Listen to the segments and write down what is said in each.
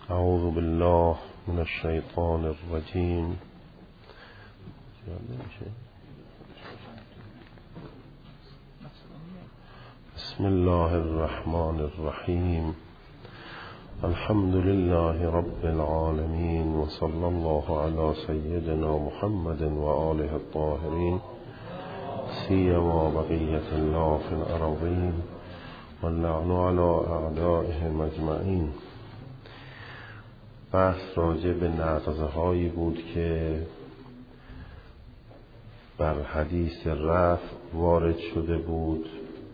اعوذ بالله من الشیطان الرجیم. بسم الله الرحمن الرحیم. الحمد لله رب العالمین و صلی الله علی سیدنا محمد و آله الطاهرین سیما بقیة الله فی الارضین واللعن علی اعدائهم اجمعین. بحث راجع به نقض هایی بود که بر حدیث رفع وارد شده بود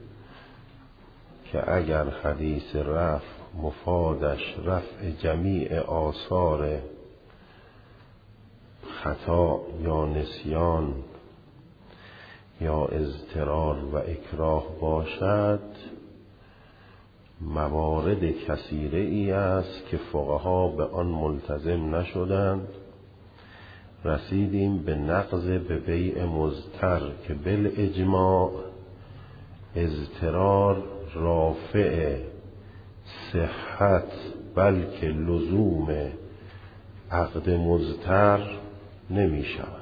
که اگر حدیث رفع مفادش رفع جمیع آثار خطا یا نسیان یا اضطرار و اکراه باشد، موارد کثیره ای است که فقها به آن ملتزم نشدند. رسیدیم به نقض به بیع مضطر که بالاجماع اضطرار رافع صحت بلکه لزوم عقد مضطر نمی شود.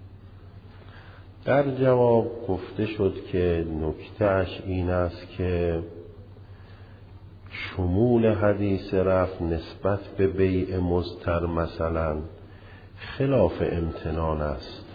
در جواب گفته شد که نکتهش این است که شمول حدیث رفع نسبت به بیع مضطر مثلا خلاف امتنان است.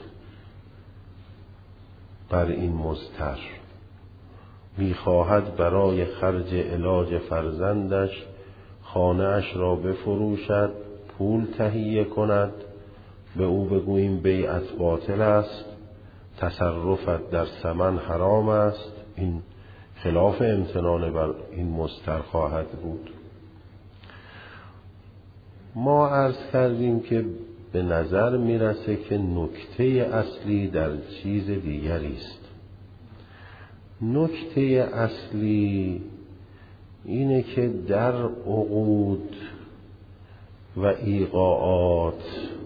بر این مضطر می‌خواهد برای خرج علاج فرزندش خانه اش را بفروشد، پول تهیه کند، به او بگوییم بیعت باطل است، تصرفت در ثمن حرام است. این خلاف امتنان بر این مضطر خواهد بود. ما عرض کردیم که به نظر میرسه که نکته اصلی در چیز دیگری است. نکته اصلی اینه که در عقود و ایقاعات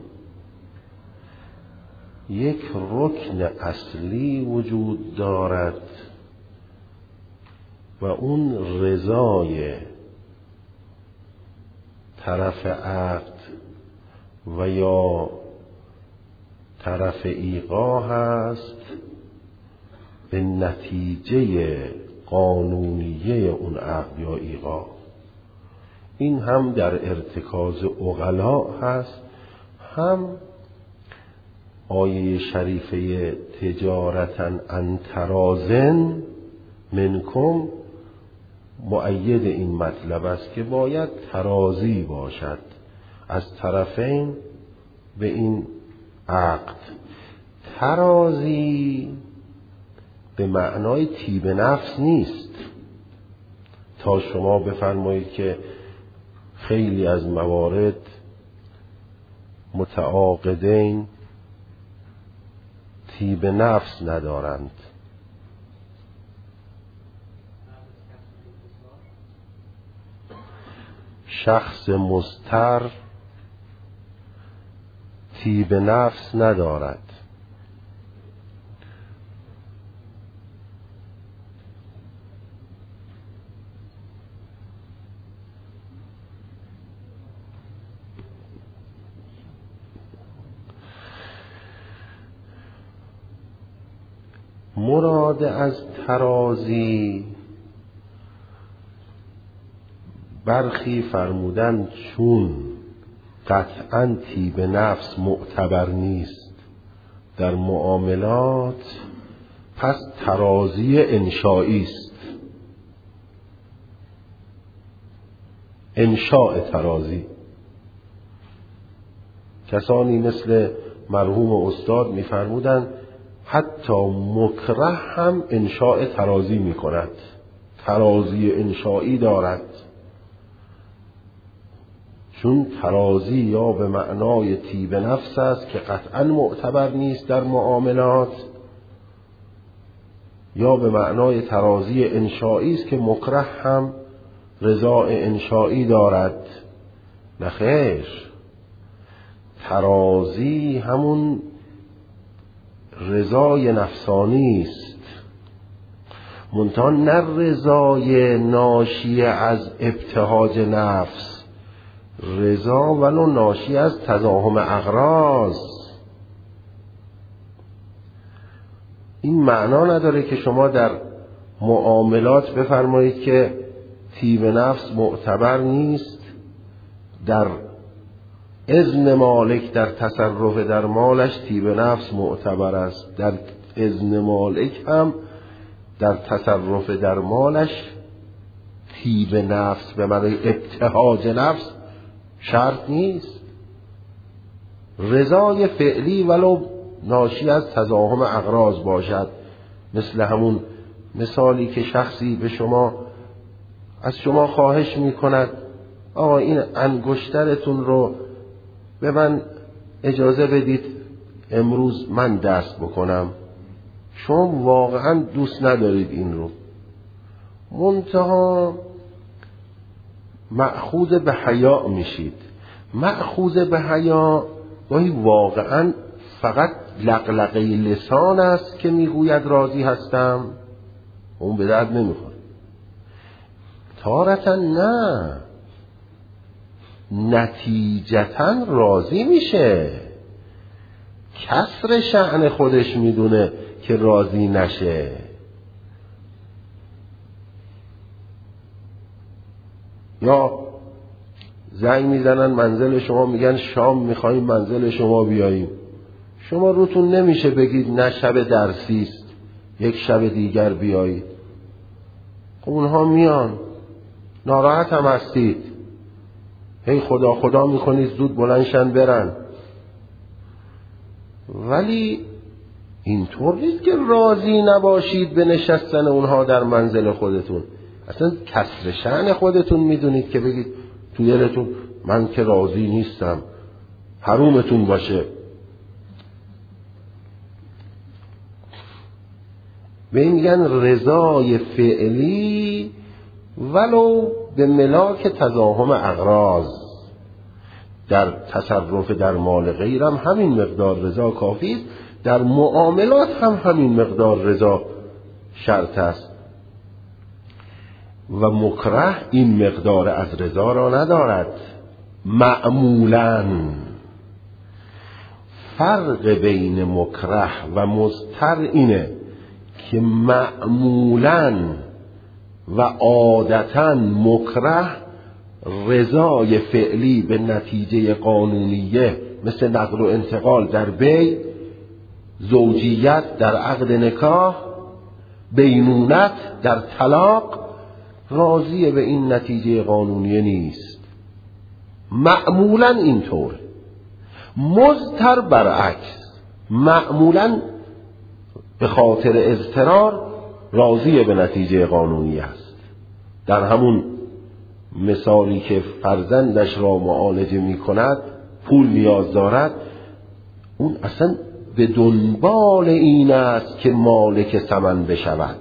یک رکن اصلی وجود دارد و اون رضای طرف عقد و یا طرف ایقاع هست به نتیجه قانونیه اون عقد یا ایقاع. این هم در ارتکاز عقلا هست، هم آیه شریفه تجارتا عن تراض منکم مؤید این مطلب است که باید تراضی باشد از طرفین به این عقد. تراضی به معنای طیب نفس نیست. تا شما بفرمایید که خیلی از موارد متعاقدین طیب نفس ندارند. شخص مضطر طیب نفس ندارد. مراد از تراضی برخی فرمودن چون قطعاً طیب نفس معتبر نیست در معاملات، پس تراضی انشائی است. انشاء تراضی. کسانی مثل مرحوم استاد می‌فرمودند حتی مکره هم انشاء تراضی می‌کند، تراضی انشائی دارد. چون تراضی یا به معنای طیب نفس است که قطعاً معتبر نیست در معاملات، یا به معنای تراضی انشائی است که مکره هم رضای انشائی دارد. نخیر، تراضی همون رضای نفسانی است، منتها نه رضای ناشی از ابتهاج نفس رضا ولو ناشی از تزاحم اغراض. این معنا نداره که شما در معاملات بفرمایید که طیب نفس معتبر نیست، در اذن مالک در تصرف در مالش طیب نفس معتبر است، در اذن مالک هم در تصرف در مالش طیب نفس به معنی ابتهاج نفس شرط نیست. رضای فعلی ولو ناشی از تزاحم اغراض باشد، مثل همون مثالی که شخصی به شما از شما خواهش می کند آقا این انگشترتون رو به من اجازه بدید امروز من دست بکنم. شما واقعا دوست ندارید این رو، منتها مأخوذ به حیا میشید. مأخوذ به حیا گاهی واقعا فقط لقلقه لسان است که میگوید راضی هستم، اون به درد نمیخوره. تارتا نه، نتیجتا راضی میشه، کسر شأن خودش میدونه که راضی نشه. یا زنگ میزنن منزل شما، میگن شام میخواییم منزل شما بیاییم، شما روتون نمیشه بگید نه شب درسی است یک شب دیگر بیایید. اونها میان، ناراحت هم هستید، هی خدا خدا میکنید زود بلندشن برن، ولی اینطور نیست که راضی نباشید به نشستن اونها در منزل خودتون. اصلا کسر شأن خودتون میدونید که بگید تو دلتون من که راضی نیستم، حرومتون باشه. به این میگن رضای فعلی ولو به ملاک تزاحم اغراض. در تصرف در مال غیرم همین مقدار رضا کافی است، در معاملات هم همین مقدار رضا شرط است و مکره این مقدار از رضا را ندارد. معمولاً فرق بین مکره و مضطر اینه که معمولاً و عادتاً مکره رضای فعلی به نتیجه قانونیه مثل نقل و انتقال در بیع، زوجیت در عقد نکاح، بینونت در طلاق راضی به این نتیجه قانونیه نیست. معمولاً اینطور. مضطر برعکس، معمولاً به خاطر اضطرار راضی به نتیجه قانونی است. در همون مثالی که فرزندش را معالجه می کند، پول نیاز دارد، اون اصلا به دنبال این است که مالک ثمن بشود.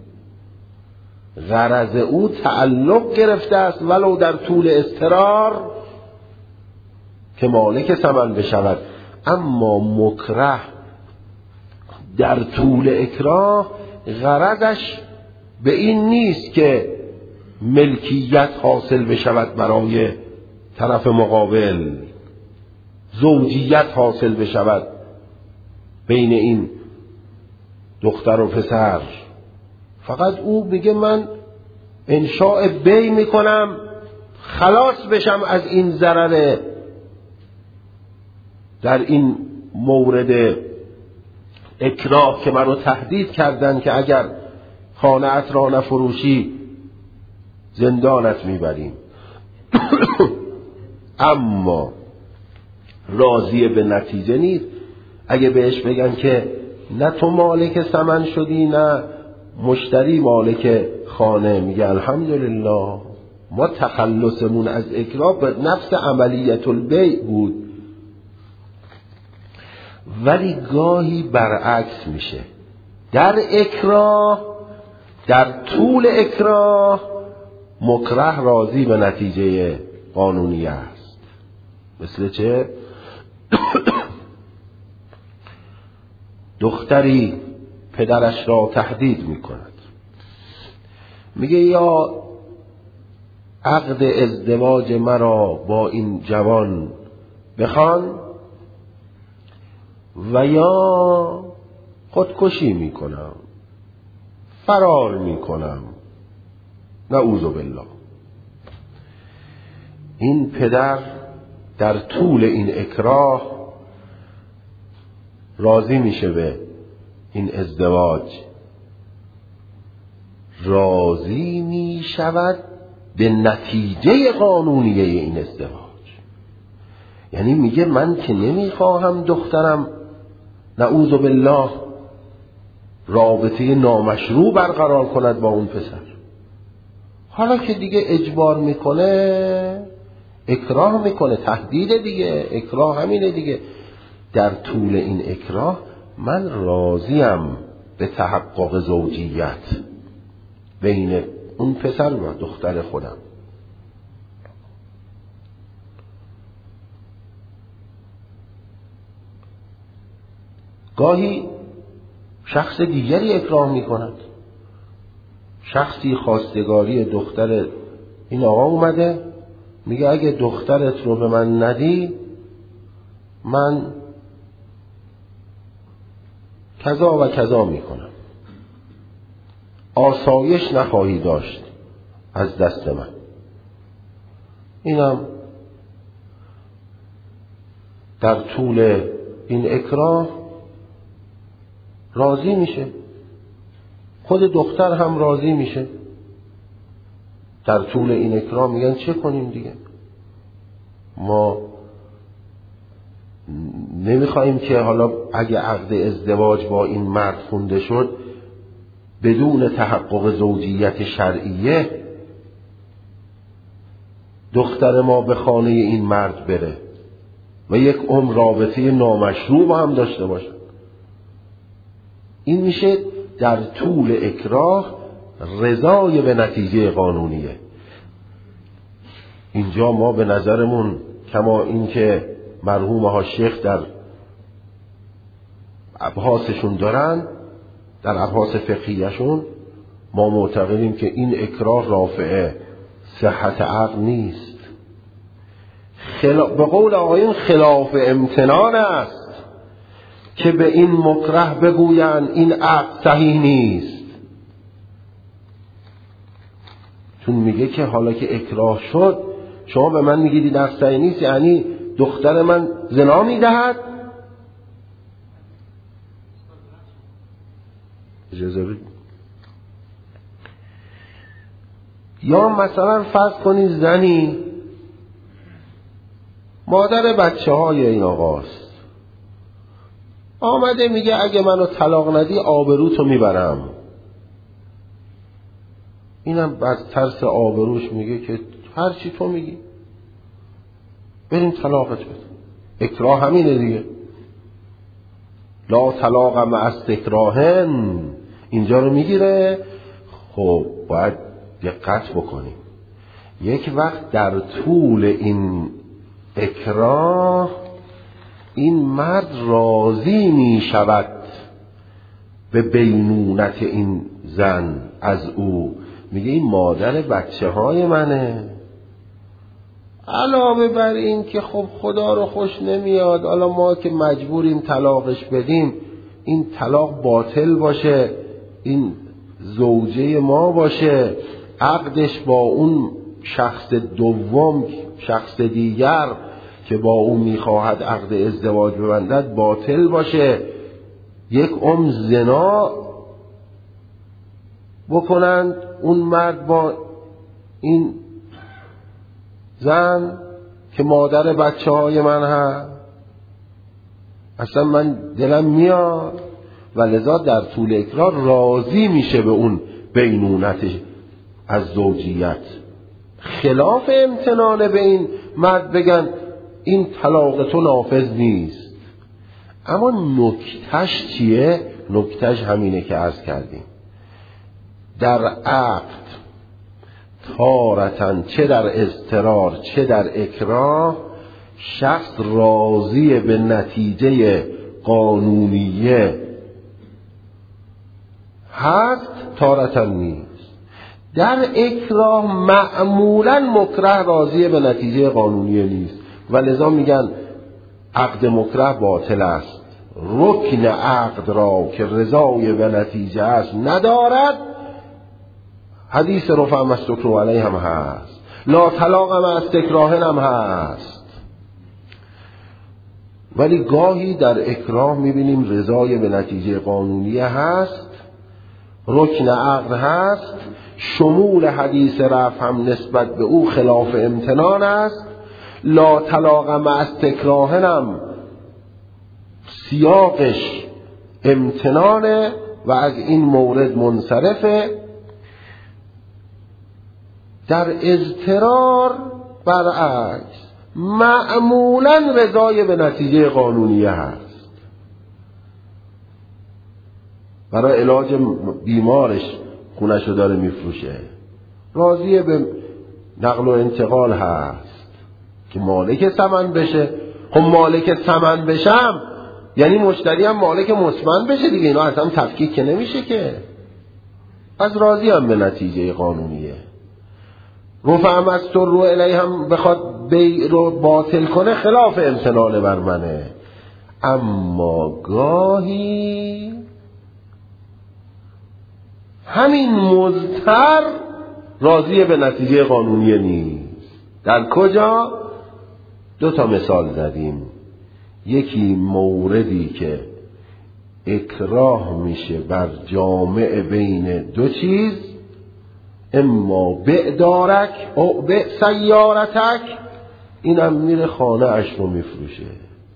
غرض او تعلق گرفته است ولو در طول اضطرار که مالک ثمن بشود. اما مکره در طول اکراه غرضش به این نیست که ملکیت حاصل بشود برای طرف مقابل، زوجیت حاصل بشود بین این دختر و پسر. فقط او بگه من انشاء بی میکنم خلاص بشم از این ضرر. در این مورد اکراه که منو تهدید کردن که اگر خانه‌ات را نفروشی زندانت میبریم. اما راضی به نتیجه نیست. اگه بهش بگن که نه تو مالک ثمن شدی نه مشتری مالک خانه، میگه الحمدلله ما تخلصمون از اکراه به نفس عملیت البیع بود. ولی گاهی برعکس میشه، در اکراه، در طول اکراه مکره راضی به نتیجه قانونی است. مثل چه؟ دختری پدرش را تهدید میکند، میگه یا عقد ازدواج مرا با این جوان بخوان و یا خودکشی میکنم، فرار میکنم، نعوذ بالله. این پدر در طول این اکراه راضی میشه به این ازدواج، راضی میشود به نتیجه قانونیه این ازدواج. یعنی میگه من که نمیخواهم دخترم نعوذ بالله رابطه نامشروع برقرار کند با اون پسر، حالا که دیگه اجبار میکنه، اکراه میکنه، تهدید دیگه، اکراه همینه دیگه. در طول این اکراه من راضیم به تحقق زوجیت بین اون پسر و دختر خودم. گاهی شخص دیگری اکراه میکند. شخصی خواستگاری دختر این آقا اومده میگه اگه دخترت رو به من ندی من کذا و کذا میکنم، آسایش نخواهی داشت از دست من. اینم در طول این اکراه راضی میشه، خود دختر هم راضی میشه. در طول این اکراه میگن چه کنیم دیگه، ما نمیخوایم که حالا اگه عقد ازدواج با این مرد خونده شد بدون تحقق زوجیت شرعیه دختر ما به خانه این مرد بره و یک عمر رابطه نامشروع با هم داشته باشه. این میشه در طول اکراه رضای به نتیجه قانونیه. اینجا ما به نظرمون کما این که مرحوم ها شیخ در ابحاثشون دارن، در ابحاث فقهیشون، ما معتقدیم که این اکراه رافعه صحت عقل نیست، به قول آقایون خلاف امتنان است که به این مکره بگویند این عقد صحیح نیست. چون میگه که حالا که اکراه شد شما به من میگیدی در صحیح نیست، یعنی دختر من زنا میدهد. اجازه بدید. یا مثلا فرض کنید زنی مادر بچه های این آقاست، آمده میگه اگه منو طلاق ندی آبروتو میبرم. اینم از ترس آبروش میگه که هر چی تو میگی بریم طلاقت بده. اکراه همینه دیگه، لا طلاق مع استکراهن اینجا رو میگیره. خب باید دقت بکنیم. یک وقت در طول این اکراه این مرد راضی می شود به بینونت این زن از او، میگه این مادر بچه های منه. علاوه بر این که خب خدا رو خوش نمیاد حالا ما که مجبوریم طلاقش بدیم، این طلاق باطل باشه، این زوجه ما باشه، عقدش با اون شخص دوم، شخص دیگر که با اون میخواهد عقد ازدواج ببندد باطل باشه، یک عمر زنا بکنند اون مرد با این زن که مادر بچه های من هست. اصلا من دلم میاد و لذا در طول اکراه راضی میشه به اون بینونت از زوجیت، خلاف امتنان به این مرد بگن این طلاق تو نافذ نیست. اما نکتهش چیه؟ نکتهش همینه که عرض کردیم، در عقد تارتن چه در اضطرار چه در اکراه شخص راضی به نتیجه قانونیه هست، تارتن نیست. در اکراه معمولا مکره راضی به نتیجه قانونی نیست و لذا میگن عقد مکره باطل است. رکن عقد را که رضای به نتیجه است ندارد، حدیث رفع مستکرو علیه هم هست، لا طلاق هم از تکراهن هم هست. ولی گاهی در اکراه میبینیم رضای به نتیجه قانونی هست، رکن عقد هست، شمول حدیث رفع هم نسبت به او خلاف امتنان است، لا طلاق مع استکراهن هم سیاقش امتنانه و از این مورد منصرفه. در اضطرار برعکس معمولا رضای به نتیجه قانونی هست. برای علاج بیمارش خونشو داره میفروشه، راضی به نقل و انتقال هست که مالک ثمن بشه. خب مالک ثمن بشم یعنی مشتری هم مالک مثمن بشه دیگه، اینا اصلا تفکیک که نمیشه که. از راضی هم به نتیجه قانونیه. رفع مستکرو الیه هم بخواد بیع رو باطل کنه خلاف امتنان بر منه. اما گاهی همین مضطر راضی به نتیجه قانونی نیست. در کجا؟ 2 مثال زدیم. یکی موردی که اکراه میشه بر جامع بین 2 چیز، اما بع دارک او بع سیارتک، اینم میره خانه اش رو میفروشه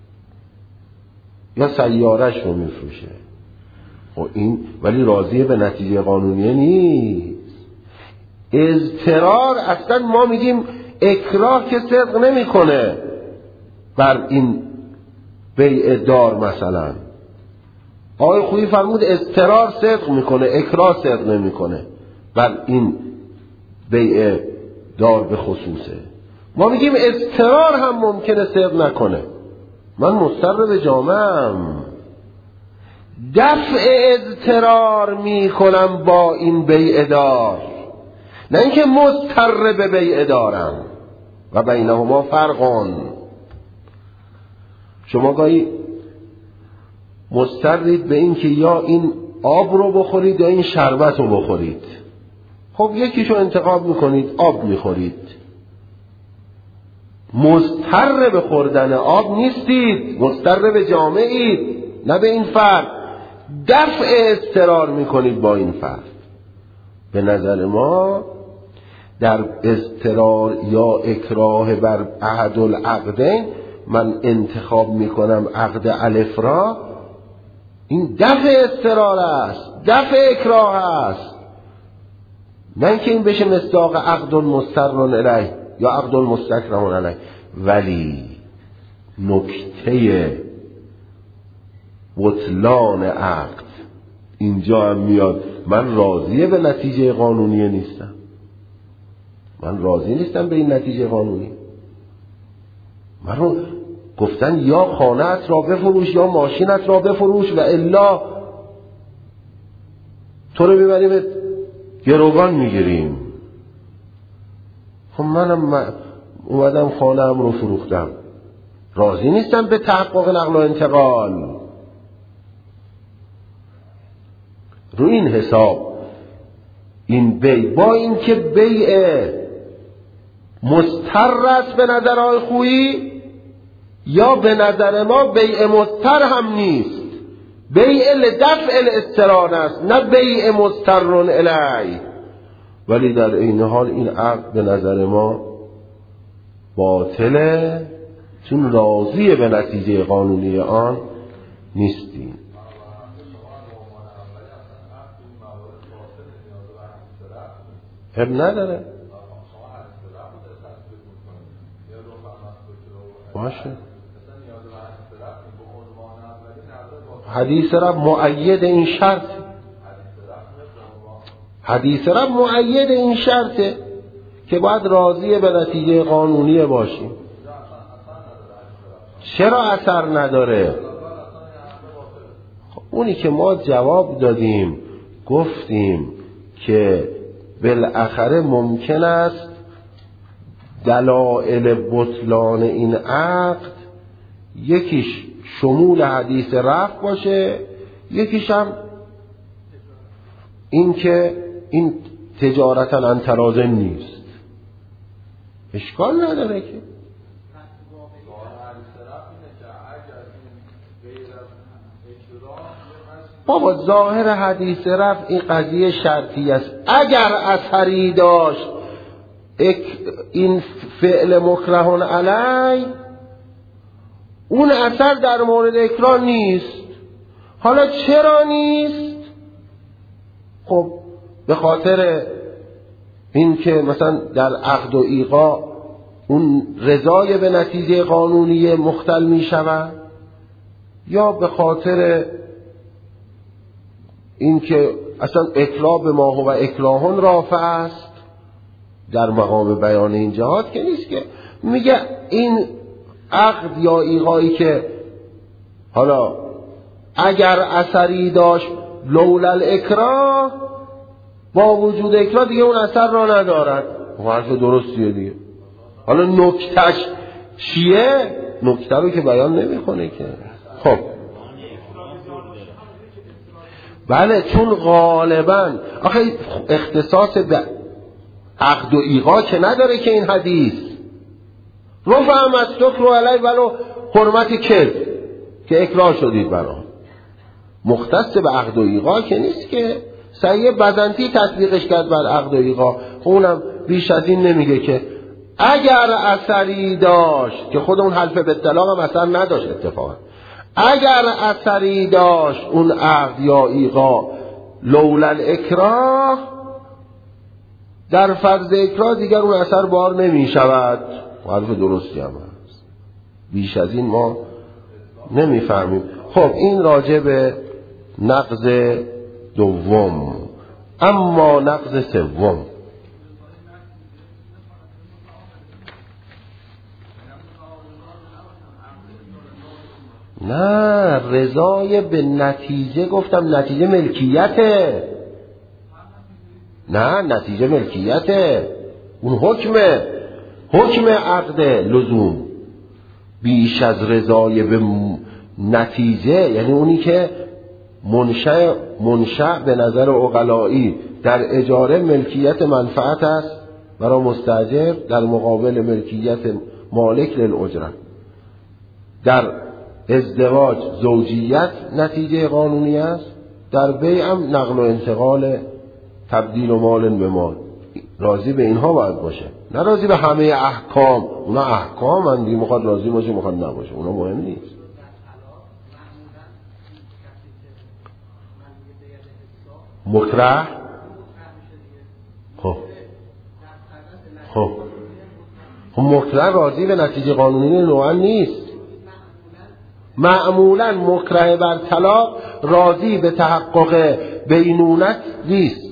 یا سیارش رو میفروشه. خب این ولی راضی به نتیجه قانونی نیست. اضطرار اصلا ما میگیم اکراه که صدق نمیکنه بر این بیع دار. مثلا آقای خویی فرمود اضطرار صدق میکنه، اکراه صدق نمیکنه بر این بیع دار به خصوصه. ما میگیم اضطرار هم ممکنه صدق نکنه. من مضطر به جامعم، دفع اضطرار میکنم با این بیع دار، نه اینکه مضطر به بیع دارم. و بینهما فرقون. شما گاهی مضطرید به این که یا این آب رو بخورید یا این شربت رو بخورید. خب یکیشو انتخاب میکنید، آب میخورید. مضطر به خوردن آب نیستید، مضطر به جامعید، نه به این فرق. دفع اضطرار میکنید با این فرق. به نظر ما در اضطرار یا اکراه بر احد العقدین من انتخاب میکنم عقد الف را، این دفع اضطرار است، دفع اکراه است، نه اینکه این بشه مصداق عقد مستر علیه یا عقد مستکره علیه. ولی نکته بطلان عقد اینجا هم میاد. من راضی به نتیجه قانونی نیستم، من راضی نیستم به این نتیجه قانونی. من رو گفتن یا خانه‌ات را بفروش یا ماشینت را بفروش و الا تو رو ببریم گروگان میگیریم. خب منم اومدم خانه‌ام رو فروختم، راضی نیستم به تحقق نقل و انتقال. رو این حساب این بیع، با این که بیع مضطر است به نظر آقای خویی، یا به نظر ما بیع مضطر هم نیست، بیع لدفع الاضطرار است، نه بیع مضطر الیه. ولی در این حال این عقد به نظر ما باطله، چون راضی به نتیجه قانونی آن نیستیم. اب نداره، باشه. حدیث رب مؤید این شرط، حدیث رب مؤید این شرطه که باید راضی به نتیجه قانونی باشیم. چرا اثر نداره؟ خب اونی که ما جواب دادیم گفتیم که بالاخره ممکن است دلایل بطلان این عقد یکیش شمول حدیث رفع باشه، یکیش هم این که این تجارتا عن تراض نیست. اشکال نداره که بابا ظاهر حدیث رفع این قضیه شرطی است. اگر اثری داشت این فعل مکره علی، اون اثر در مورد اکراه نیست. حالا چرا نیست؟ خب به خاطر این که مثلا در عقد و ایقاع اون رضای به نتیجه قانونی مختل می شود، یا به خاطر این که اصلا اکراه به ما هو اکراهون رافع است. در مقام بیان این جهات که نیست که میگه این عقد یا ایقاعی که حالا اگر اثری داشت لولا الاکراه، با وجود اکراه دیگه اون اثر را ندارد. حرف درستیه دیگه. حالا نکتهش چیه؟ نکته رو که بیان نمیکنه که. خب بله، چون غالبا آخه اختصاص به عقد و ایقاع که نداره که این حدیث رفع مستک رو علی ولو حرمت کذب که اکراه شدید برام، مختص به عقد و ایقاع که نیست که. صحیح بزنطی تطبیقش کرد بر عقد و ایقاع، اونم بیش از این نمیگه که اگر اثری داشت، که خود اون حلف به طلاق هم اثر نداشت اتفاقا. اگر اثری داشت اون عقد یا ایقاع لولا اکراه، در فرض اکراه دیگر اون اثر بار نمی شود. حرف درستی هم هست، بیش از این ما نمی فهمیم. خب این راجع به نقض دوم. اما نقض سوم، نه رضای به نتیجه، گفتم نتیجه ملکیته. نه نتیجه ملکیته، اون حکم عقد لزوم بیش از رضای به نتیجه، یعنی اونی که منشأ به نظر عقلایی در اجاره ملکیت منفعت است برای مستاجر در مقابل ملکیت مالک للاجره. در ازدواج زوجیت نتیجه قانونی است، در بیع هم نقل و انتقال تبدیل و مال به مال. راضی به اینها باید باشه، نه راضی به همه احکام. اونا احکام هم دیگه، میخواد راضی باشه میخواد نباشه، اونا مهم نیست. مکره خب مکره راضی به نتیجه قانونی نوعا نیست. معمولا مکره بر طلاق راضی به تحقق بینونت نیست.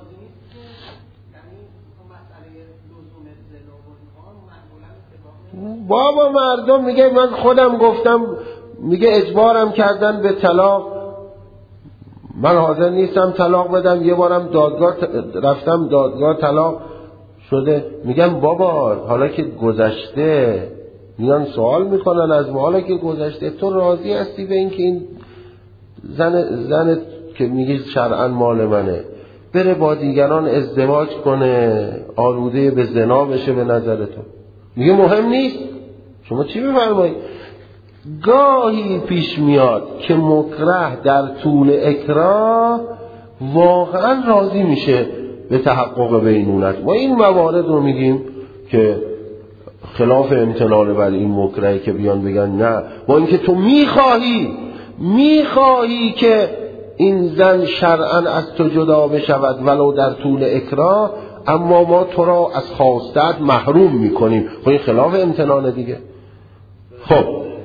بابا مردم میگه من خودم گفتم، میگه اجبارم کردن به طلاق، من حاضر نیستم طلاق بدم. یه بارم دادگاه رفتم، دادگاه طلاق شده. میگم بابا حالا که گذشته، میان سوال میکنن از ما، حالا که گذشته تو راضی هستی به این که این زن که میگه شرعاً مال منه بره با دیگران ازدواج کنه، آلوده به زنا بشه به نظر تو؟ میگه مهم نیست. شما چی میفرمایید؟ گاهی پیش میاد که مکره در طول اکراه واقعا راضی میشه به تحقق بینونت. ما این موارد رو میگیم که خلاف امتنان بر این مکره که بیان بگن نه، با اینکه تو میخواهی که این زن شرعاً از تو جدا بشود ولو در طول اکراه، اما ما تو را از خواستت محروم میکنیم. خب این خلاف امتنان دیگه. خب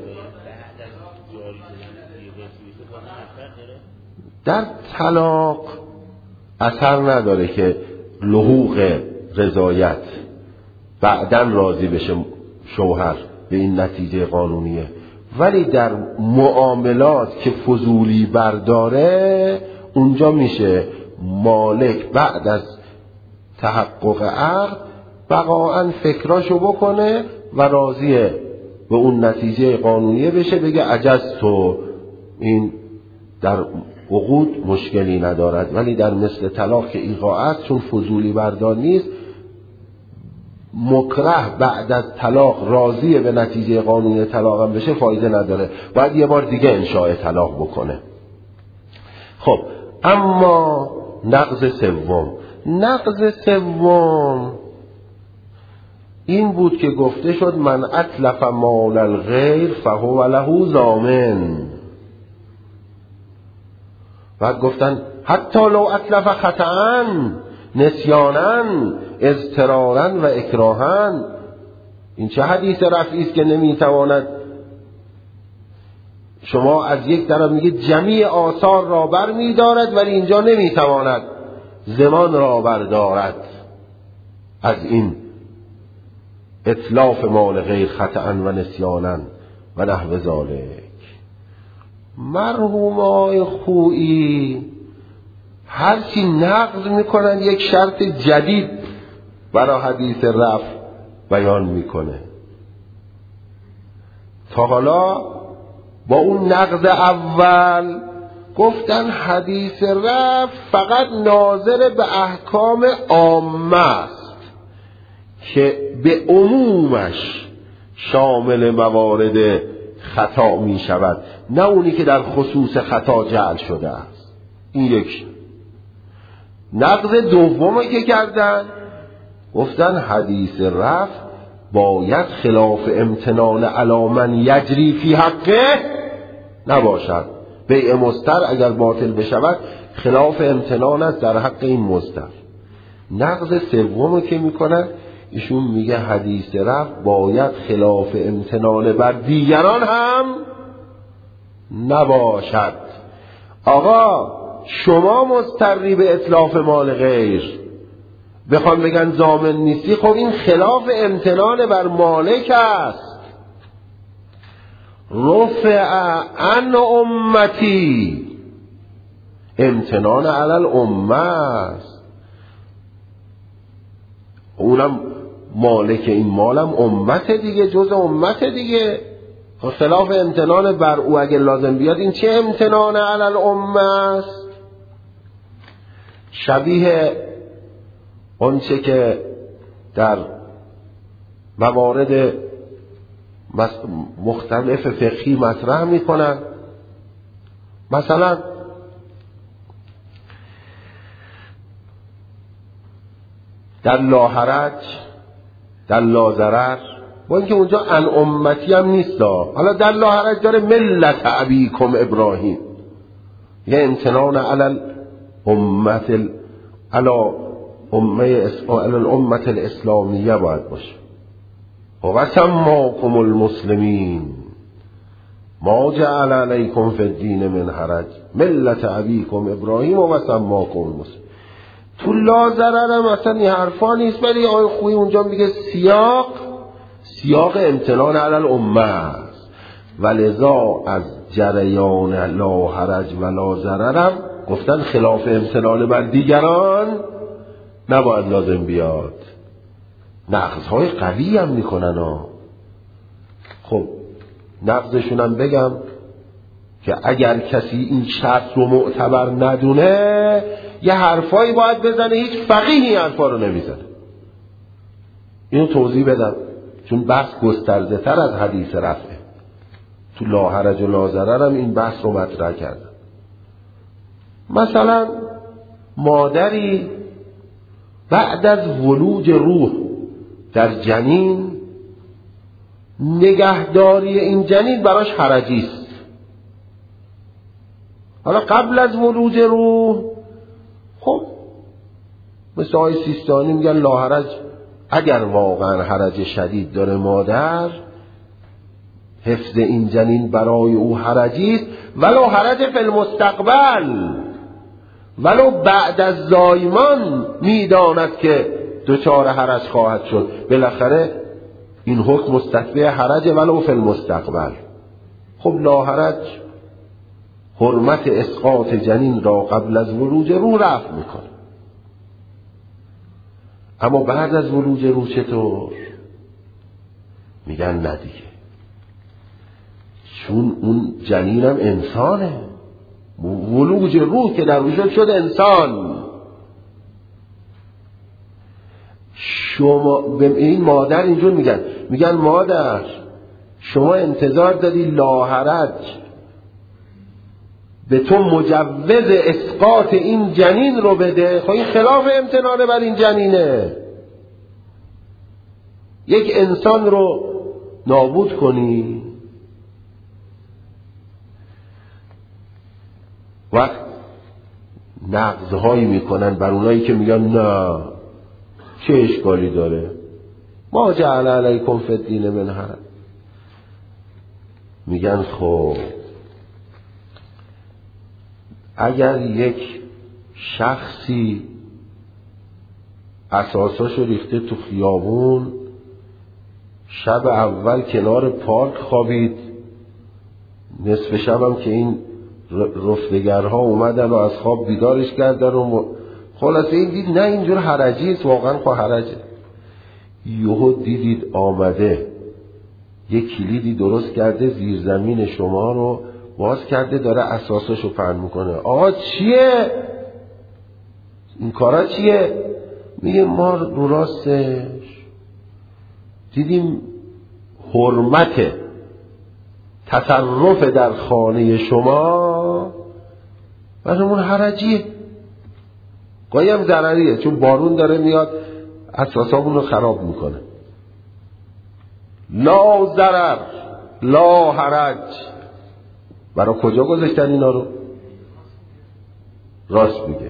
در طلاق اثر نداره که لحوق رضایت بعداً راضی بشه شوهر به این نتیجه قانونیه، ولی در معاملات که فضولی برداره اونجا میشه مالک بعد از تحقق عقد بقاعا فکراشو بکنه و راضیه به اون نتیجه قانونیه بشه، بگه عجزتو، این در عقود مشکلی ندارد. ولی در مثل طلاق که ایقاع است، چون فضولی بردار نیست، مکره بعد از طلاق راضیه به نتیجه قانونی طلاق هم بشه، فایده نداره، باید یه بار دیگه انشاء طلاق بکنه. خب اما نقض سوم این بود که گفته شد من اتلف مال الغیر فهو له ضامن. بعد گفتن حتی لو اتلف خطأ نسیانا اضطرارا و اکراها. این چه حدیث رفعی است که نمیتواند، شما از یک طرف میگه جمیع آثار را بر میدارد ولی اینجا نمیتواند زمان را بردارد از این اتلاف مال غیر خطأ و نسیانا و نحو ذالک. مرحومای خویی هرچی نقض میکنن یک شرط جدید برای حدیث رفع بیان میکنه. تا حالا با اون نقض اول گفتن حدیث رفع فقط ناظر به احکام عامه است که به عمومش شامل موارد خطا می شود، نه اونی که در خصوص خطا جعل شده است. این یک. نقض دومی که کردن گفتن حدیث رفع باید خلاف امتنان علی من یجری فی حقه نباشد. بیع مضطر اگر باطل بشود خلاف امتنان است در حق این مضطر. نقض سومی که میکنن ایشون میگه حدیث رفع باید خلاف امتنان بر دیگران هم نباشد. آقا شما مضطری به اتلاف مال غیر، بخوام بگن ضامن نیستی، خب این خلاف امتنان بر مالک است. رفع عن امتی، امتنان علی الامه است. اونم مالک این مالم امت دیگه، جز امت دیگه. خلاف امتنان بر او اگه لازم بیاد، این چه امتنان علی الامه است؟ شبیه آنچه که در موارد مختلف فقهی مطرح میکنن. مثلا در لا حرج، در لا ضرر، با اینکه اونجا ان امتی هم نیست. حالا در لا حرج داره ملت ابیکم ابراهیم، یه امتنان علی الامت الاسلامیه باید باشه. و سماکم المسلمین ما جعل علیکم فی الدین من حرج ملت ابیکم ابراهیم و سماکم المسلمین. تو لا ضرر مثلا این حرفا نیست، ولی آقای خویی اونجا میگه سیاق امتنان علی الامه است، ولذا از جریان لا حرج و لا ضرر هم گفتن خلاف امتنان بر دیگران نباید لازم بیاد. نقضهای قوی هم میکنن ها. خب نقضشون هم بگم که اگر کسی این شرط رو معتبر ندونه، یه حرفایی باید بزنه هیچ فقیهی حرفا رو نمیزنه. اینو توضیح بدم چون بحث گسترده تر از حدیث رفعه. تو لا حرج و لا ضرر هم این بحث رو مطرح کردن. مثلا مادری بعد از ولوج روح در جنین، نگهداری این جنین براش حرجی است. حالا قبل از ولوج روح، خب مثل آقای سیستانی میگن لا حرج، اگر واقعا حرج شدید داره مادر، حفظ این جنین برای او حرجی است، ولو حرج فی المستقبل، ولو بعد از زایمان میداند که دچار حرج خواهد شد، بالاخره این حکم مستتبع حرج ولو فی المستقبل. خب لا حرج حرمت اسقاط جنین را قبل از ولوج روح رفع میکنه. اما بعد از ولوج روح چطور؟ میگن نه دیگه، چون اون جنینم انسانه، ولوج روح که در وجود شد انسان. شما به این مادر اینجور میگن مادر شما انتظار دادی لاحرج به تو مجوز اسقاط این جنین رو بده، خب این خلاف امتنانه بر این جنینه. یک انسان رو نابود کنی. وقت نقضهایی میکنن بر اونایی که میگن نه چه اشکالی داره، ما جعل علیکم فی الدین من حرج. میگن خب اگر یک شخصی اساساشو ریخته تو خیابون، شب اول کنار پارک خوابید، نصف شبم که این رفتگرها اومدن و از خواب بیدارش کردن و خلاصه این دید نه اینجور حرجیست، واقعا خب حرجه. یهو دیدید آمده یک کلیدی درست کرده زیرزمین شما رو باز کرده، داره اساساشو پهن میکنه. آقا چیه این کارا چیه؟ میگه ما رو راستش دیدیم حرمت تصرف در خانه شما برامون حرجیه، قایم ضرریه، چون بارون داره میاد اساسامون رو خراب میکنه. لا ضرر لا حرج. برای کجا گذاشتن اینا رو؟ راست میگه.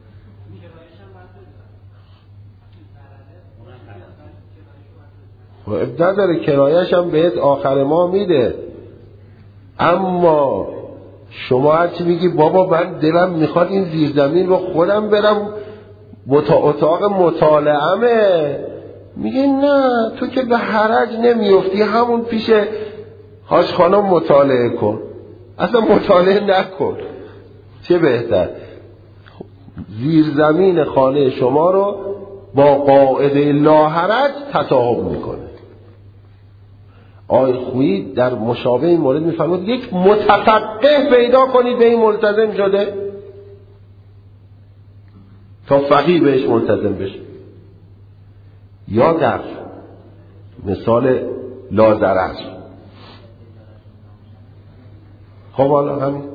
خب نداره، کرایش هم بهت آخر ما میده. اما شما هرچی میگی بابا من دلم میخواد این زیرزمین رو خودم برم اتاق مطالعه‌مه، میگه نه تو که به حرج نمیفتی، همون پیش حاج خانم مطالعه کن، اصلا مطالعه نکن. چه بهتر زیرزمین خانه شما رو با قاعده لا حرج تصاحب میکنه. آقای خویی در مشابه این مورد میفرمود یک متفقه پیدا کنید به این ملتزم شده تا فقیه بهش ملتزم بشه. یا در مثال لازرش، خب حالا همین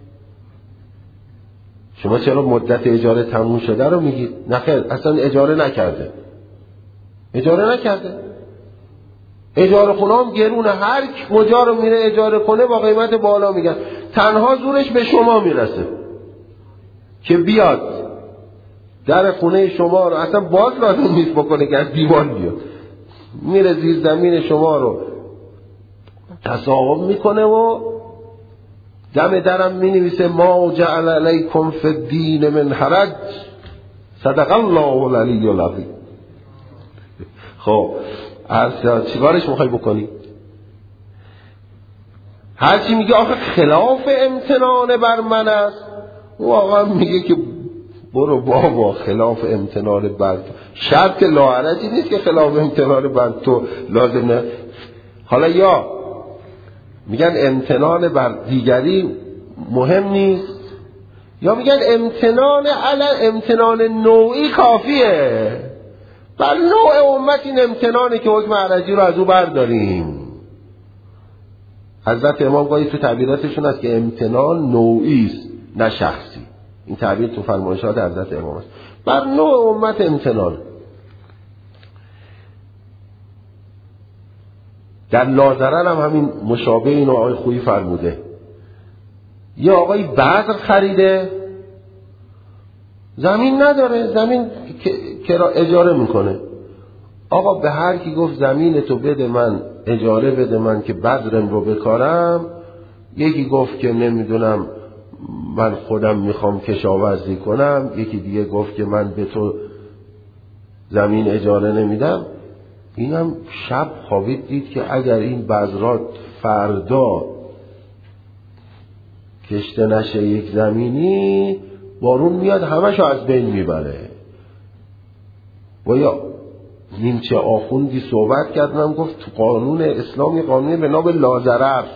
شما چرا مدت اجاره تموم شده رو میگید؟ نخیر، اصلا اجاره نکرده. اجاره خونه هم گرونه، هر کجا رو میره اجاره کنه با قیمت بالا میگن. تنها زورش به شما میرسه که بیاد در خونه شما رو اصلا باز لازم نیست بکنه که از دیوان بیاد، میره زیر زمین شما رو تصاحب میکنه و دم درم مینویسه ما جعل علیکم فی الدین من حرج صدق الله العلی العظیم. خب چیکارش میخوای بکنی؟ هرچی میگه آخه خلاف امتنان بر من است، واقعا میگه که برو بابا خلاف امتنان بر تو، شرط لاحرجی نیست که خلاف امتنان بر تو لازم نه. حالا یا میگن امتنان بر دیگری مهم نیست، یا میگن امتنان نوعی کافیه. بر نوع امت این امتنانه که حکم حرجی رو از او برداریم. حضرت امام گاهی تو تعبیراتشون هست که امتنان نوعی است نه شخصی. این تعبیر تو فرمایشات حضرت امام است. بر نوع امت امتنان. در لازرن هم همین مشابه اینو آقای خویی فرموده. یه آقای بذر خریده، زمین نداره، زمین اجاره میکنه. آقا به هر کی گفت زمین تو بده من، اجاره بده من که بذرم رو بکارم، یکی گفت که نمیدونم من خودم میخوام کشاورزی کنم، یکی دیگه گفت که من به تو زمین اجاره نمیدم. اینم شب خوابید دید که اگر این بذرات فردا کشته نشه یک زمینی، بارون میاد همشو از بین میبره. و یا نیمچه آخوندی صحبت کردم، گفت تو قانون اسلامی قانونی به نام لاضرر،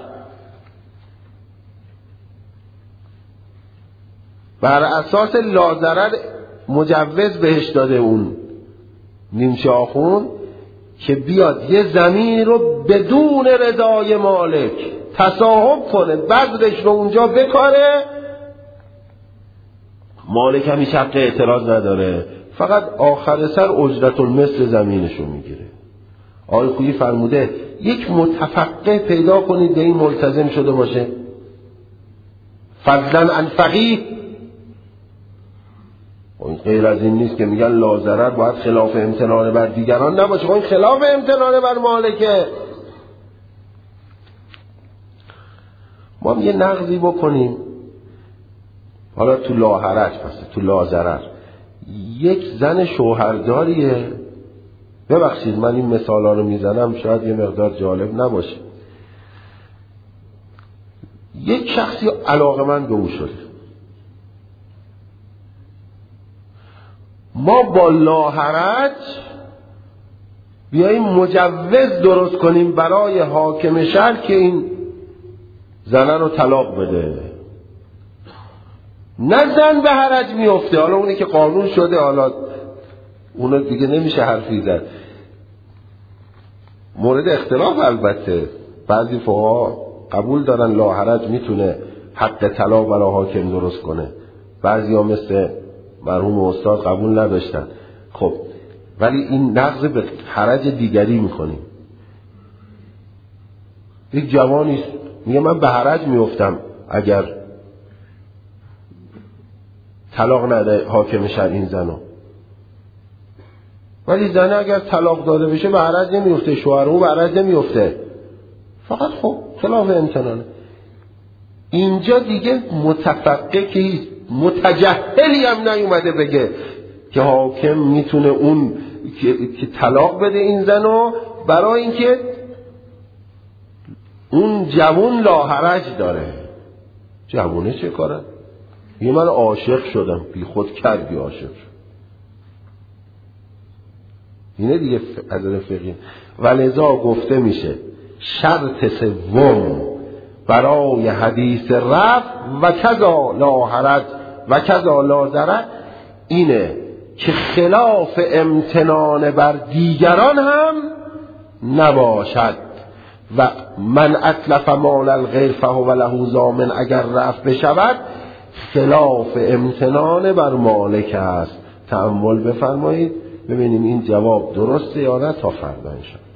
بر اساس لاضرر مجوز بهش داده اون نیمچه آخوند که بیاد یه زمین رو بدون رضای مالک تصاحب کنه، بذرش رو اونجا بکاره، مالک هم هیچ حق اعتراض نداره، فقط آخر سر اجرت المثل زمینشو میگیره. آقای خویی فرموده یک متفقه پیدا کنید به این ملتزم شده باشه، فضلا عن فقیه. غیر از این نیست که میگن لاضرر باید خلاف امتنان بر دیگران نباشه، این خلاف امتنان بر مالکه. ما هم یه نقضی بکنیم، حالا تو لاحرج پس تو لاضرر، یک زن شوهرداریه، ببخشید من این مثالا رو میزنم شاید یه مقدار جالب نباشه، یک شخصی علاقمند به او شده، ما با لاحرج بیاییم مجوز درست کنیم برای حاکم شهر که این زنه رو طلاق بده، نه زن به حرج میفته. حالا اونی که قانون شده، حالا اونو دیگه نمیشه حرفی زد، مورد اختلاف البته، بعضی فقها قبول دارن لاحرج میتونه حق طلاق برای حاکم درست کنه، بعضی ها مثل مرحوم استاد قبول نداشتن. خب ولی این نقض به حرج دیگری میکنیم. یک جوانی میگه من به حرج میفتم اگر طلاق نده حاکم شهر این زنو، ولی زنه اگر طلاق داده بشه به حرج نمیفته، شوهر او به حرج نمیفته، فقط خب خلاف امتنانه. اینجا دیگه متفقه که متجهلی هم نیومده بگه که حاکم میتونه اون که طلاق بده این زنو، برای اینکه اون جوون لاحرج داره. جوونه چه کاره؟ یه من عاشق شدم، بی خود کردی عاشق شد، اینه دیگه از فقیه. ولذا گفته میشه شرط سوم برای حدیث رفع و کذا لا حرج و کذا لا ضرر اینه که خلاف امتنان بر دیگران هم نباشد و من اتلف مال الغیر فهو له ضامن، اگر رفع بشود خلاف امتنان بر مالک است. تأمل بفرمایید ببینیم این جواب درسته یا نه تا فردا انشاءالله.